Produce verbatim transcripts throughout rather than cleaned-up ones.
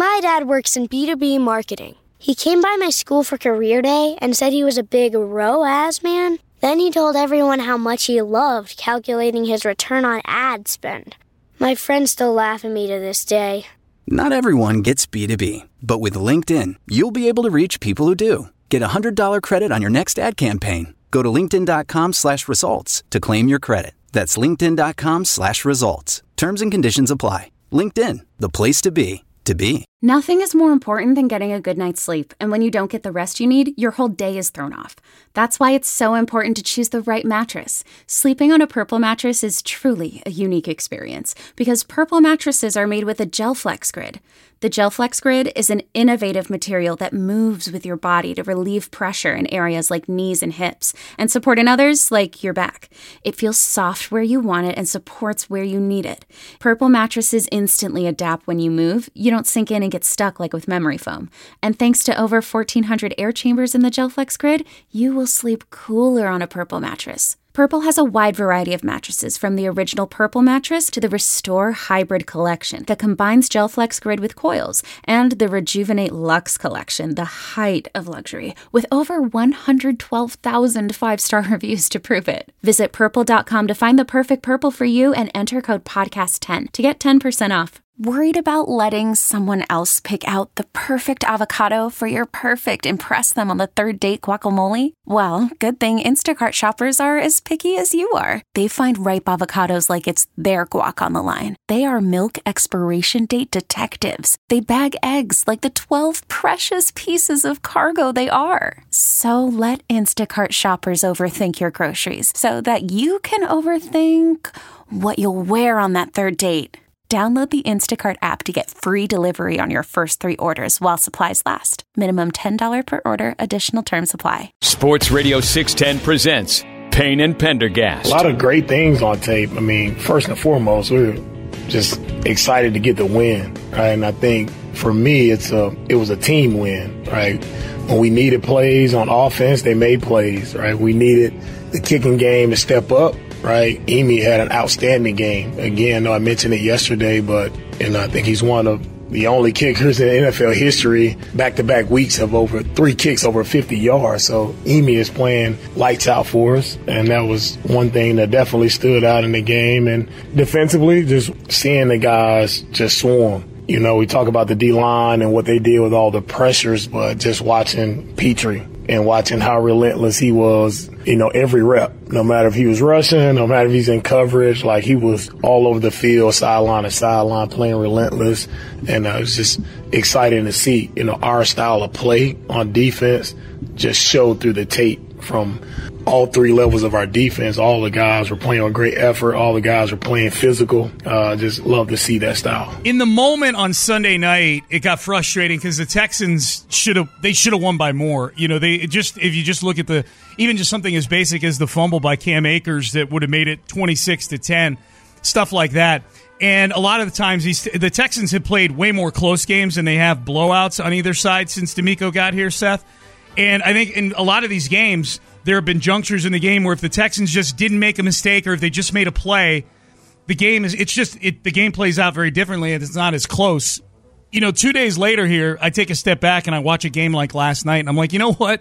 My dad works in B two B marketing. He came by my school for career day and said he was a big R O A S man. Then he told everyone how much he loved calculating his return on ad spend. My friends still laugh at me to this day. Not everyone gets B two B, but with LinkedIn, you'll be able to reach people who do. Get a one hundred dollars credit on your next ad campaign. Go to linkedin.com slash results to claim your credit. That's linkedin.com slash results. Terms and conditions apply. LinkedIn, the place to be, to be. Nothing is more important than getting a good night's sleep, and when you don't get the rest you need, your whole day is thrown off. That's why it's so important to choose the right mattress. Sleeping on a Purple mattress is truly a unique experience, because Purple mattresses are made with a GelFlex Grid. The GelFlex Grid is an innovative material that moves with your body to relieve pressure in areas like knees and hips, and support in others like your back. It feels soft where you want it and supports where you need it. Purple mattresses instantly adapt when you move. You don't sink in and get stuck like with memory foam. And thanks to over fourteen hundred air chambers in the GelFlex Grid, you will sleep cooler on a Purple mattress. Purple has a wide variety of mattresses, from the original Purple mattress to the Restore Hybrid collection that combines GelFlex Grid with coils, and the Rejuvenate Luxe collection, the height of luxury, with over one hundred twelve thousand five-star reviews to prove it. Visit purple dot com to find the perfect Purple for you and enter code podcast ten to get ten percent off. Worried about letting someone else pick out the perfect avocado for your perfect impress them on the third date guacamole? Well, good thing Instacart shoppers are as picky as you are. They find ripe avocados like it's their guac on the line. They are milk expiration date detectives. They bag eggs like the twelve precious pieces of cargo they are. So let Instacart shoppers overthink your groceries so that you can overthink what you'll wear on that third date. Download the Instacart app to get free delivery on your first three orders while supplies last. Minimum ten dollars per order. Additional terms apply. Sports Radio six ten presents Payne and Pendergast. A lot of great things on tape. I mean, first and foremost, we're just excited to get the win, right? And I think for me, it's a it was a team win, right? When we needed plays on offense, they made plays, right? We needed the kicking game to step up. Right, Emi had an outstanding game. Again, I mentioned it yesterday, but and I think he's one of the only kickers in N F L history. Back-to-back weeks of over three kicks over fifty yards. So Emi is playing lights out for us, and that was one thing that definitely stood out in the game. And defensively, just seeing the guys just swarm. You know, we talk about the D-line and what they did with all the pressures, but just watching Petrie and watching how relentless he was, you know, every rep, no matter if he was rushing, no matter if he's in coverage, like he was all over the field, sideline to sideline, playing relentless. And uh, it was just exciting to see, you know, our style of play on defense just showed through the tape from all three levels of our defense. All the guys were playing with great effort. All the guys were playing physical. Uh, just love to see that style. In the moment on Sunday night, it got frustrating because the Texans should have they should have won by more. You know, they just if you just look at the even just something as basic as the fumble by Cam Akers that would have made it twenty-six to ten, stuff like that. And a lot of the times, these, the Texans have played way more close games than they have blowouts on either side since D'Amico got here, Seth. And I think in a lot of these games, there have been junctures in the game where if the Texans just didn't make a mistake or if they just made a play, the game is it's just it, the game plays out very differently and it's not as close. You know, two days later here, I take a step back and I watch a game like last night, and I'm like, you know what?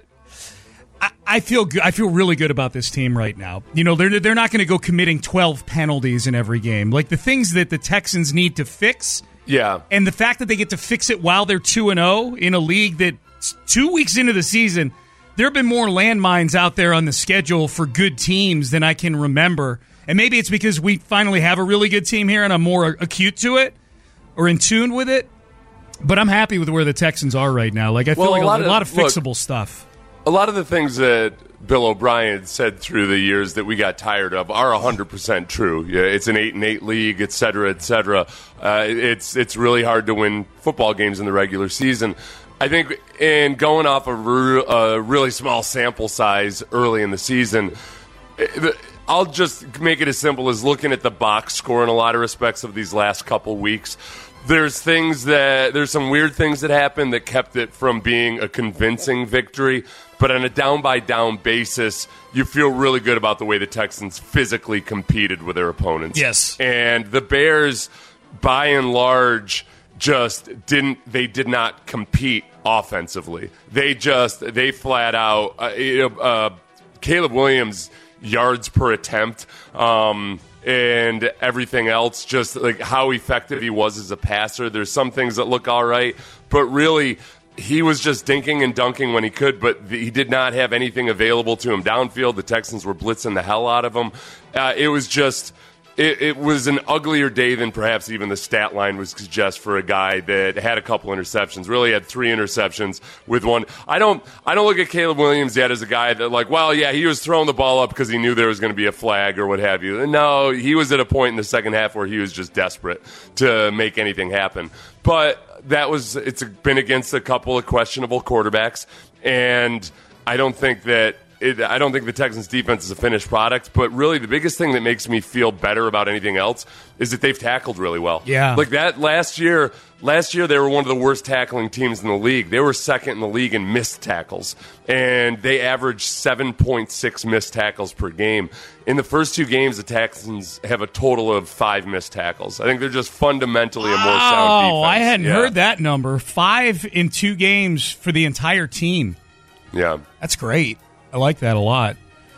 I, I feel good. I feel really good about this team right now. You know, they're they're not going to go committing twelve penalties in every game. Like the things that the Texans need to fix. Yeah, and the fact that they get to fix it while they're two and zero in a league that two weeks into the season. There have been more landmines out there on the schedule for good teams than I can remember. And maybe it's because we finally have a really good team here and I'm more acute to it or in tune with it. But I'm happy with where the Texans are right now. Like I feel well, like a lot, a of, lot of fixable look, stuff. A lot of the things that Bill O'Brien said through the years that we got tired of are one hundred percent true. Yeah, it's an eight and eight league, et cetera, et cetera. Uh, it's, it's really hard to win football games in the regular season. I think in going off a, re- a really small sample size early in the season, I'll just make it as simple as looking at the box score in a lot of respects of these last couple weeks. There's things that there's some weird things that happened that kept it from being a convincing victory, but on a down-by-down basis, you feel really good about the way the Texans physically competed with their opponents. Yes. And the Bears, by and large, just didn't, they did not compete offensively. They just, they flat out, uh, uh, Caleb Williams' yards per attempt, um, and everything else, just like how effective he was as a passer. There's some things that look all right, but really, he was just dinking and dunking when he could, but he did not have anything available to him downfield. The Texans were blitzing the hell out of him. Uh, it was just... It, it was an uglier day than perhaps even the stat line would suggest for a guy that had a couple interceptions. Really had three interceptions with one. I don't I don't look at Caleb Williams yet as a guy that, like, well, yeah, he was throwing the ball up because he knew there was going to be a flag or what have you. No, he was at a point in the second half where he was just desperate to make anything happen. But that was it's been against a couple of questionable quarterbacks, and I don't think that It, I don't think the Texans' defense is a finished product, but really the biggest thing that makes me feel better about anything else is that they've tackled really well. Yeah. Like that last year, last year they were one of the worst tackling teams in the league. They were second in the league in missed tackles, and they averaged seven point six missed tackles per game. In the first two games, the Texans have a total of five missed tackles. I think they're just fundamentally a more sound defense. Oh, I hadn't yeah. heard that number. Five in two games for the entire team. Yeah. That's great. I like that a lot.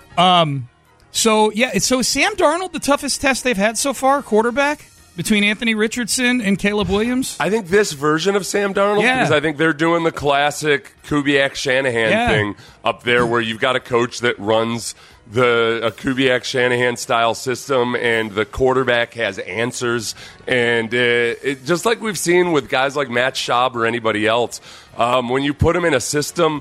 Um, so, yeah, so is Sam Darnold the toughest test they've had so far, quarterback, between Anthony Richardson and Caleb Williams? I think this version of Sam Darnold, yeah. because I think they're doing the classic Kubiak-Shanahan yeah. thing up there where you've got a coach that runs the a Kubiak-Shanahan style system and the quarterback has answers. And uh, it, just like we've seen with guys like Matt Schaub or anybody else, um, when you put them in a system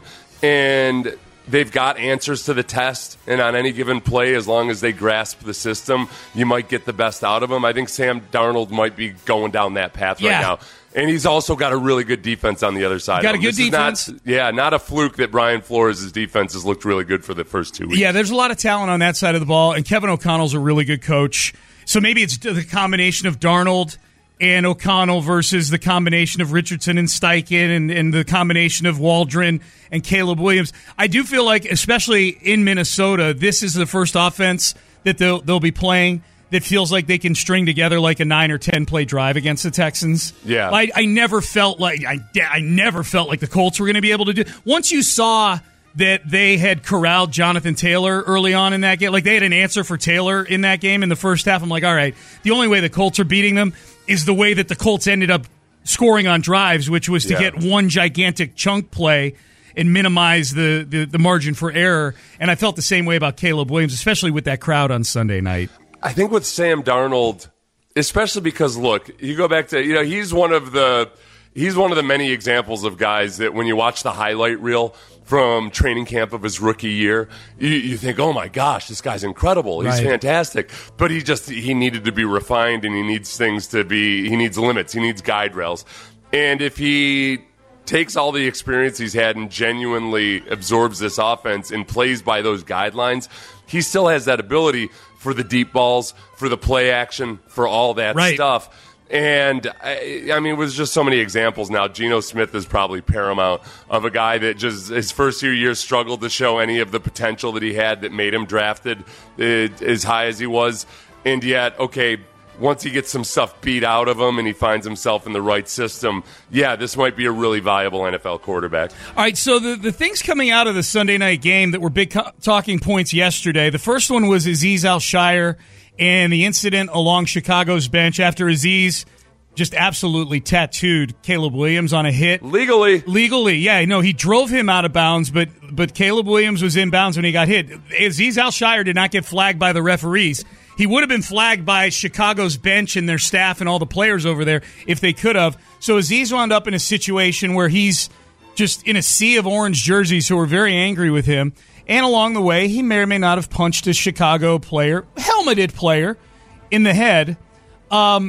and they've got answers to the test, and on any given play, as long as they grasp the system, you might get the best out of them. I think Sam Darnold might be going down that path yeah. right now. And he's also got a really good defense on the other side. Got of a him. good This defense? Is not, yeah, not a fluke that Brian Flores' defense has looked really good for the first two weeks. Yeah, there's a lot of talent on that side of the ball, and Kevin O'Connell's a really good coach. So maybe it's the combination of Darnold and O'Connell versus the combination of Richardson and Steichen and, and the combination of Waldron and Caleb Williams. I do feel like, especially in Minnesota, this is the first offense that they'll, they'll be playing that feels like they can string together like a nine or ten play drive against the Texans. Yeah. I, I never felt like I, I never felt like the Colts were going to be able to do. Once you saw that they had corralled Jonathan Taylor early on in that game, like they had an answer for Taylor in that game in the first half, I'm like, all right, the only way the Colts are beating them is the way that the Colts ended up scoring on drives, which was to yeah. get one gigantic chunk play and minimize the, the, the margin for error. And I felt the same way about Caleb Williams, especially with that crowd on Sunday night. I think with Sam Darnold, especially because, look, you go back to, you know, he's one of the he's one of the many examples of guys that when you watch the highlight reel from training camp of his rookie year, you, you think, oh my gosh, this guy's incredible. He's right. fantastic. But he just, he needed to be refined, and he needs things to be, he needs limits. He needs guide rails. And if he takes all the experience he's had and genuinely absorbs this offense and plays by those guidelines, he still has that ability for the deep balls, for the play action, for all that right. stuff. And, I, I mean, it was just so many examples now. Geno Smith is probably paramount of a guy that just his first few years struggled to show any of the potential that he had that made him drafted uh, as high as he was. And yet, okay, once he gets some stuff beat out of him and he finds himself in the right system, yeah, this might be a really viable N F L quarterback. All right, so the, the things coming out of the Sunday night game that were big co- talking points yesterday, the first one was Azeez Al-Shaair and the incident along Chicago's bench after Azeez just absolutely tattooed Caleb Williams on a hit. Legally. Legally, yeah. No, he drove him out of bounds, but but Caleb Williams was in bounds when he got hit. Azeez Al-Shaair did not get flagged by the referees. He would have been flagged by Chicago's bench and their staff and all the players over there if they could have. So Azeez wound up in a situation where he's just in a sea of orange jerseys who are very angry with him. And along the way, he may or may not have punched a Chicago player, helmeted player, in the head. Um,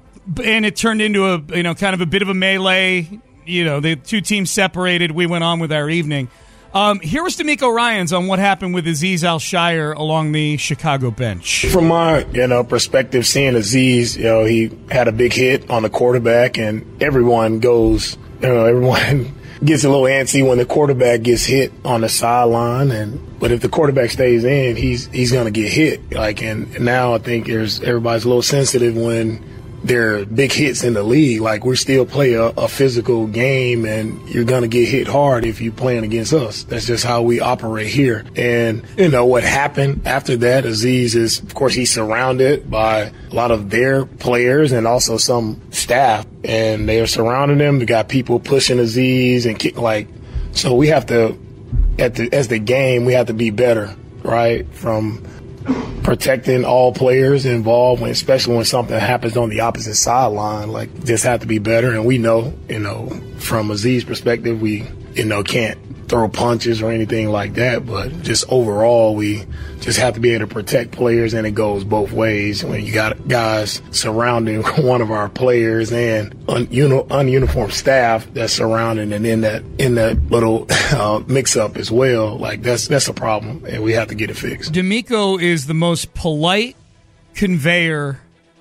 and it turned into a, you know, kind of a bit of a melee. You know, the two teams separated. We went on with our evening. Um, here was D'Amico Ryans on what happened with Azeez Al-Shaair along the Chicago bench. From my, you know, perspective, seeing Azeez, you know, he had a big hit on the quarterback, and everyone goes, you know, everyone gets a little antsy when the quarterback gets hit on the sideline, and but if the quarterback stays in, he's he's going to get hit. Like, and, and now I think there's everybody's a little sensitive when they're big hits in the league. Like, we still play a, a physical game, and you're going to get hit hard if you're playing against us. That's just how we operate here. And, you know, what happened after that, Azeez is, of course, he's surrounded by a lot of their players and also some staff, and they are surrounding them. We got people pushing Azeez and kick, like, so we have to, at the, as the game, we have to be better, right? From protecting all players involved, when, especially when something happens on the opposite sideline, like, just have to be better. And we know, you know, from Azeez's perspective, we, you know, can't throw punches or anything like that, but just overall, we just have to be able to protect players, and it goes both ways. When you got guys surrounding one of our players and un- uni- ununiformed staff that's surrounding, and in that in that little uh, mix-up as well, like, that's that's a problem, and we have to get it fixed. DeMeco is the most polite conveyor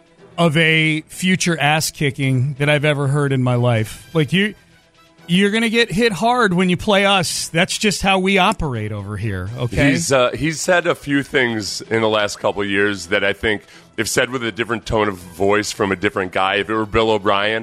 of a future ass-kicking that I've ever heard in my life. Like, you... You're going to get hit hard when you play us. That's just how we operate over here, okay? He's uh, he's said a few things in the last couple of years that I think, if said with a different tone of voice from a different guy, if it were Bill O'Brien,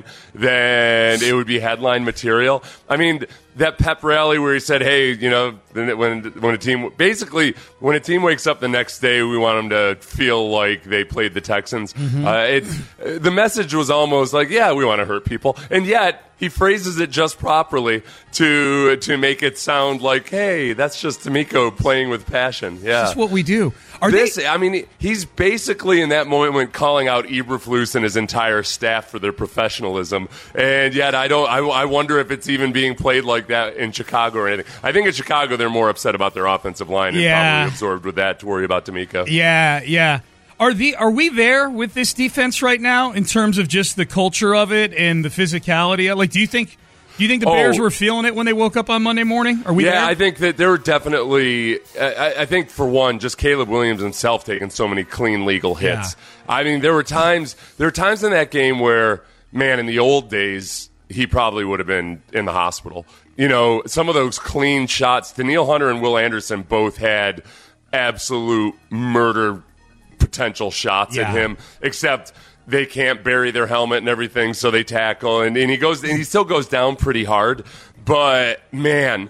then it would be headline material. I mean, that pep rally where he said, hey, you know, when when a team basically when a team wakes up the next day, we want them to feel like they played the Texans. Mm-hmm. Uh, it, the message was almost like, yeah, we want to hurt people, and yet he phrases it just properly to to make it sound like, hey, that's just DeMeco playing with passion. Yeah, that's what we do. Are this, they- I mean, he's basically in that moment calling out Eberflus and his entire staff for their professionalism, and yet I don't. I, I wonder if it's even being played like that in Chicago or anything. I think in Chicago they're more upset about their offensive line and yeah. probably absorbed with that to worry about DeMeco. Yeah, yeah. Are the are we there with this defense right now in terms of just the culture of it and the physicality? Like, do you think do you think the Bears oh. were feeling it when they woke up on Monday morning? Are we yeah, there? I think that there were definitely. I, I think for one, just Caleb Williams himself taking so many clean legal hits. Yeah. I mean, there were times there were times in that game where, man, in the old days, he probably would have been in the hospital. You know, some of those clean shots. Danielle Hunter and Will Anderson both had absolute murder potential shots yeah. at him, except they can't bury their helmet and everything, so they tackle, and, and he goes and he still goes down pretty hard. But man,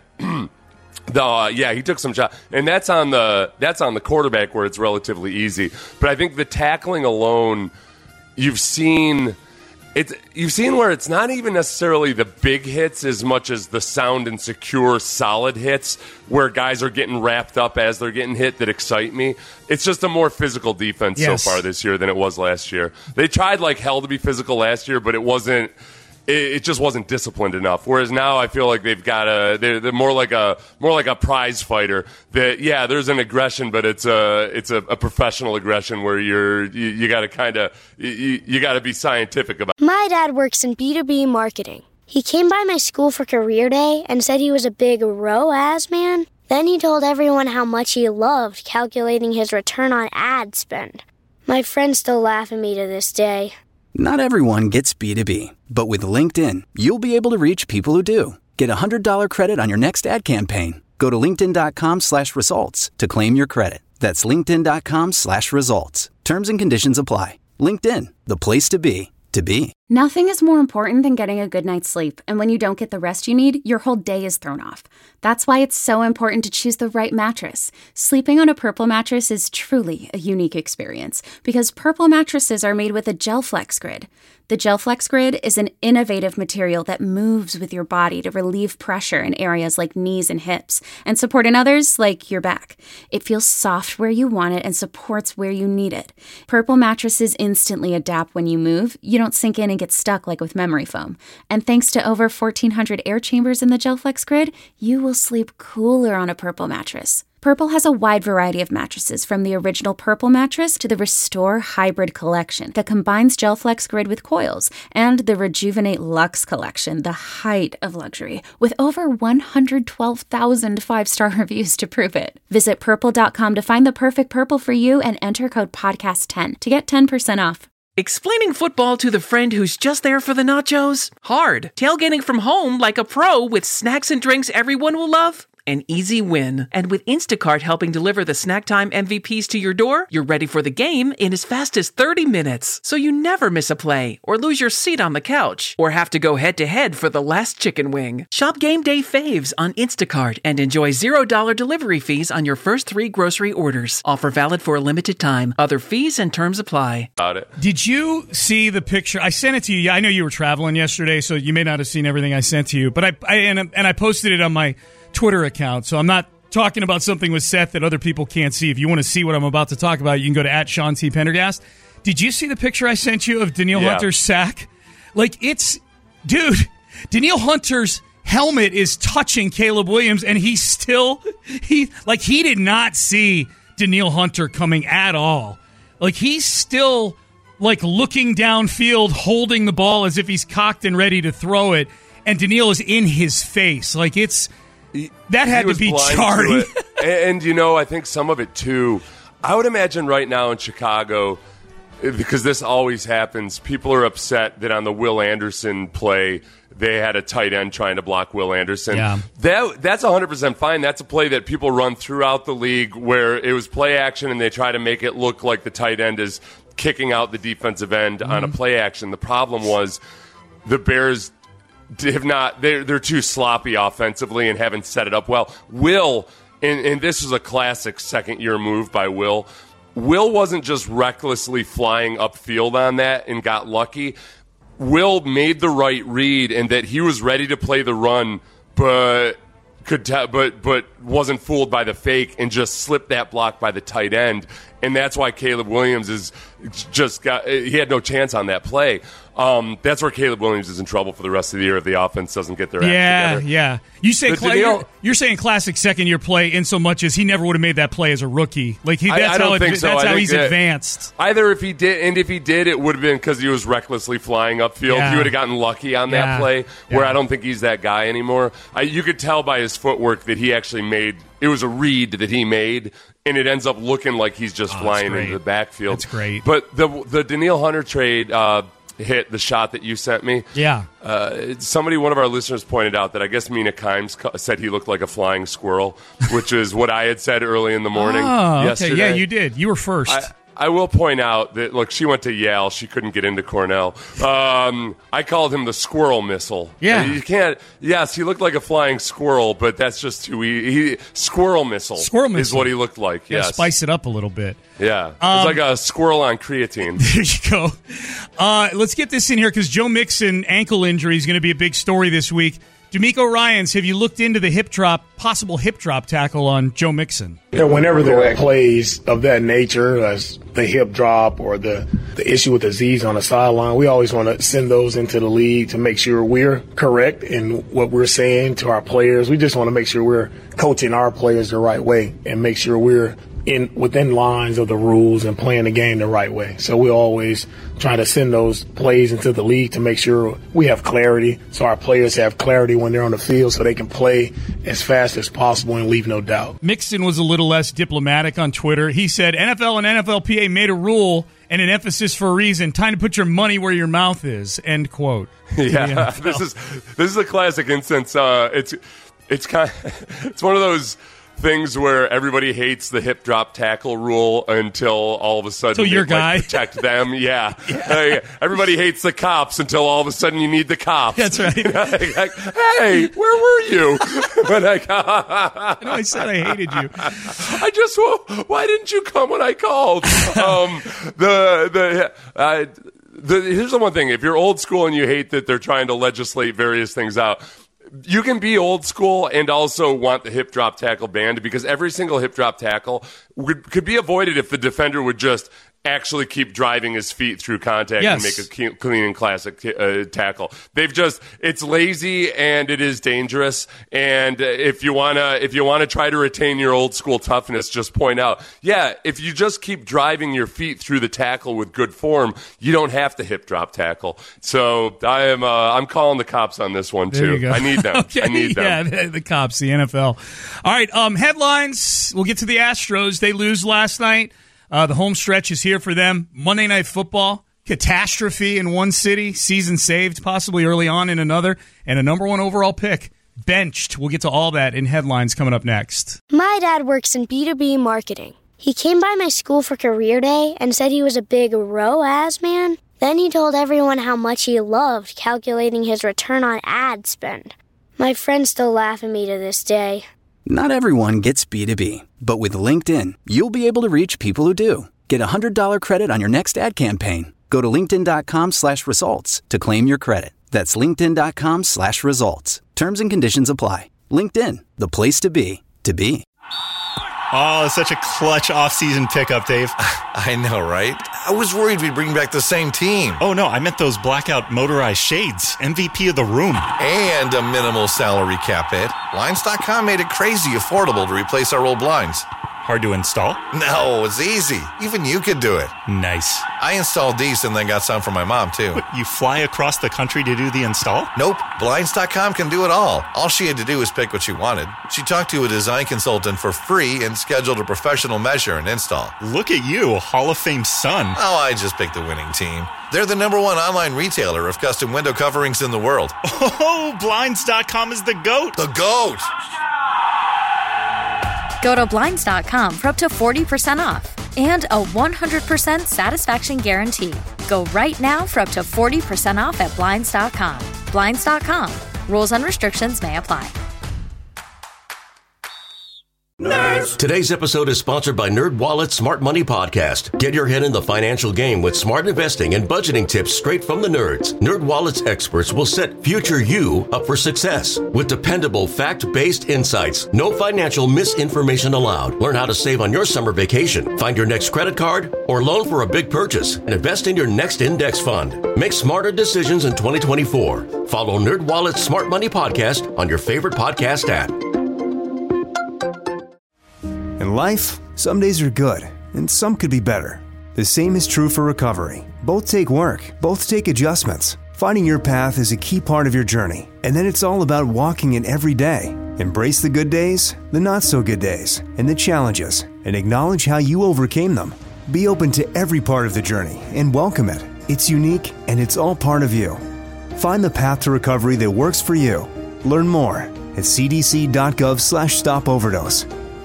the uh, yeah, he took some shots, and that's on the that's on the quarterback where it's relatively easy. But I think the tackling alone, you've seen. It's, you've seen where it's not even necessarily the big hits as much as the sound and secure, solid hits where guys are getting wrapped up as they're getting hit that excite me. It's just a more physical defense yes. so far this year than it was last year. They tried like hell to be physical last year, but it wasn't. It just wasn't disciplined enough. Whereas now I feel like they've got a they're, they're more like a more like a prize fighter. That yeah, there's an aggression, but it's a it's a, a professional aggression where you're you, you got to kind of you, you got to be scientific about. My dad works in B two B marketing. He came by my school for career day and said he was a big R O A S man. Then he told everyone how much he loved calculating his return on ad spend. My friends still laugh at me to this day. Not everyone gets B two B, but with LinkedIn, you'll be able to reach people who do. Get a one hundred dollars credit on your next ad campaign. Go to linkedin.com slash results to claim your credit. That's linkedin.com slash results. Terms and conditions apply. LinkedIn, the place to be, to be. Nothing is more important than getting a good night's sleep, and when you don't get the rest you need, your whole day is thrown off. That's why it's so important to choose the right mattress. Sleeping on a Purple mattress is truly a unique experience, because Purple mattresses are made with a GelFlex Grid. The GelFlex Grid is an innovative material that moves with your body to relieve pressure in areas like knees and hips, and support in others like your back. It feels soft where you want it and supports where you need it. Purple mattresses instantly adapt when you move. You don't sink in and get stuck like with memory foam. And thanks to over fourteen hundred air chambers in the GelFlex Grid, you will sleep cooler on a Purple mattress. Purple has a wide variety of mattresses, from the original Purple mattress to the Restore Hybrid collection that combines GelFlex Grid with coils, and the Rejuvenate Luxe collection, the height of luxury, with over one hundred twelve thousand five-star reviews to prove it. Visit purple dot com to find the perfect Purple for you and enter code podcast ten to get ten percent off. Explaining football to the friend who's just there for the nachos? Hard. Tailgating from home like a pro with snacks and drinks everyone will love? an easy win. And with Instacart helping deliver the snack time M V Ps to your door, you're ready for the game in as fast as thirty minutes. So you never miss a play, or lose your seat on the couch, or have to go head-to-head for the last chicken wing. Shop Game Day Faves on Instacart and enjoy zero dollars delivery fees on your first three grocery orders. Offer valid for a limited time. Other fees and terms apply. Got it. Did you see the picture? I sent it to you. Yeah, I know you were traveling yesterday, so you may not have seen everything I sent to you. But I, I and, and I posted it on my Twitter account, so I'm not talking about something with Seth that other people can't see. If you want to see what I'm about to talk about, you can go to at Sean T. Pendergast. Did you see the picture I sent you of Danielle yeah. Hunter's sack? Like, it's... Dude, Danielle Hunter's helmet is touching Caleb Williams, and he still... he Like, he did not see Danielle Hunter coming at all. Like, he's still, like, looking downfield, holding the ball as if he's cocked and ready to throw it, and Danielle is in his face. Like, it's... That had he to be blind jarring. to and, and, you know, I think some of it, too... I would imagine right now in Chicago... Because this always happens, people are upset that on the Will Anderson play, they had a tight end trying to block Will Anderson. Yeah. That that's one hundred percent fine. That's a play that people run throughout the league where it was play action and they try to make it look like the tight end is kicking out the defensive end mm-hmm. on a play action. The problem was the Bears have not, they're, they're too sloppy offensively and haven't set it up well. Will, and, and this was a classic second-year move by Will, Will wasn't just recklessly flying upfield on that and got lucky. Will made the right read and that he was ready to play the run, but could t- but but wasn't fooled by the fake and just slipped that block by the tight end. And that's why Caleb Williams is just got he had no chance on that play. Um, that's where Caleb Williams is in trouble for the rest of the year if the offense doesn't get their act yeah, together. Yeah, yeah. You say cla- Danielle, you're, you're saying classic second year play in so much as he never would have made that play as a rookie. Like he, that's I, I don't how, think it, so. that's I how think he's that advanced. Either if he did, and if he did, it would have been because he was recklessly flying upfield. Yeah. He would have gotten lucky on Yeah. that play. Where Yeah. I don't think he's that guy anymore. I, you could tell by his footwork that he actually made. It was a read that he made, and it ends up looking like he's just Oh, flying that's into the backfield. That's great. But the the Danielle Hunter trade uh, hit, the shot that you sent me. Yeah. Uh, somebody, one of our listeners, pointed out that I guess Mina Kimes co- said he looked like a flying squirrel, which is what I had said early in the morning. Oh, yesterday. okay. Yeah, you did. You were first. I, I will point out that, look, she went to Yale. She couldn't get into Cornell. Um, I called him the squirrel missile. Yeah. You can't, yes, he looked like a flying squirrel, but that's just too easy. He, squirrel missile. Squirrel is missile. what he looked like, yeah, yes. spice it up a little bit. Yeah. Um, it's like a squirrel on creatine. There you go. Uh, let's get this in here because Joe Mixon ankle injury is going to be a big story this week. D'Amico Ryans, have you looked into the hip drop, possible hip drop tackle on Joe Mixon? Yeah, whenever there are plays of that nature, as the hip drop or the, the issue with Azeez on the sideline, we always want to send those into the league to make sure we're correct in what we're saying to our players. We just want to make sure we're coaching our players the right way and make sure we're in within lines of the rules and playing the game the right way. So we always try to send those plays into the league to make sure we have clarity, so our players have clarity when they're on the field so they can play as fast as possible and leave no doubt. Mixon was a little less diplomatic on Twitter. He said N F L and N F L P A made a rule and an emphasis for a reason. Time to put your money where your mouth is. End quote. Yeah, this is this is a classic instance. Uh, it's it's kind of, it's one of those things where everybody hates the hip drop tackle rule until all of a sudden so your it, guy like, protect them. Yeah, yeah. Uh, everybody hates the cops until all of a sudden you need the cops. That's right. like, like, hey, where were you? when I, I know I said I hated you. I just why didn't you come when I called? um, the the. Uh, The, here's the one thing. If you're old school and you hate that they're trying to legislate various things out, you can be old school and also want the hip drop tackle banned because every single hip drop tackle would, could be avoided if the defender would just actually keep driving his feet through contact yes. and make a clean and classic uh, tackle. They've just, it's lazy and it is dangerous. And if you want to, if you want to try to retain your old school toughness, just point out, yeah, if you just keep driving your feet through the tackle with good form, you don't have to hip drop tackle. So I am, uh, I'm calling the cops on this one there too. I need them. okay. I need them. Yeah, the, the cops, the N F L. All right. Um, headlines. We'll get to the Astros. They lose last night. Uh, the home stretch is here for them. Monday Night Football, catastrophe in one city, season saved possibly early on in another, and a number one overall pick. benched. We'll get to all that in headlines coming up next. My dad works in B two B marketing. He came by my school for career day and said he was a big R O A S man. Then he told everyone how much he loved calculating his return on ad spend. My friends still laugh at me to this day. Not everyone gets B two B, but with LinkedIn, you'll be able to reach people who do. Get a one hundred dollars credit on your next ad campaign. Go to linkedin.com slash results to claim your credit. That's linkedin.com slash results. Terms and conditions apply. LinkedIn, the place to be, to be. Oh, it's such a clutch off-season pickup, Dave. I know, right? I was worried we'd bring back the same team. Oh, no, I meant those blackout motorized shades. M V P of the room. And a minimal salary cap hit. Blinds dot com made it crazy affordable to replace our old blinds. Hard to install? No, it's easy. Even you could do it. Nice. I installed these and then got some for my mom, too. What, you fly across the country to do the install? Nope. Blinds dot com can do it all. All she had to do was pick what she wanted. She talked to a design consultant for free and scheduled a professional measure and install. Look at you, a Hall of Fame son. Oh, I just picked the winning team. They're the number one online retailer of custom window coverings in the world. Oh, Blinds dot com is the GOAT. The GOAT! Go to Blinds dot com for up to forty percent off and a one hundred percent satisfaction guarantee. Go right now for up to forty percent off at Blinds dot com. Blinds dot com. Rules and restrictions may apply. Nerds. Today's episode is sponsored by NerdWallet's Smart Money Podcast. Get your head in the financial game with smart investing and budgeting tips straight from the nerds. NerdWallet's experts will set future you up for success with dependable, fact-based insights. No financial misinformation allowed. Learn how to save on your summer vacation, find your next credit card, or loan for a big purchase, and invest in your next index fund. Make smarter decisions in twenty twenty-four. Follow NerdWallet's Smart Money Podcast on your favorite podcast app. In life, some days are good, and some could be better. The same is true for recovery. Both take work, both take adjustments. Finding your path is a key part of your journey, and then it's all about walking it every day. Embrace the good days, the not-so-good days, and the challenges, and acknowledge how you overcame them. Be open to every part of the journey and welcome it. It's unique, and it's all part of you. Find the path to recovery that works for you. Learn more at cdc.gov slash stop overdose.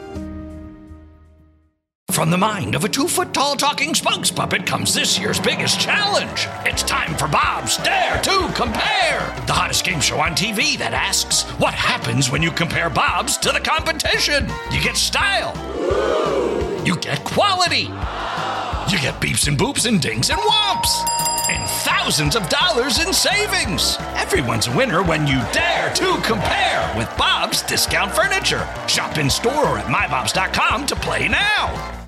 From the mind of a two-foot-tall talking spokes puppet comes this year's biggest challenge. It's time for Bob's Dare to Compare, the hottest game show on T V that asks, what happens when you compare Bob's to the competition? You get style. You get quality. You get beeps and boops and dings and whomps. And thousands of dollars in savings. Everyone's a winner when you dare to compare with Bob's Discount Furniture. Shop in store or at my bobs dot com to play now.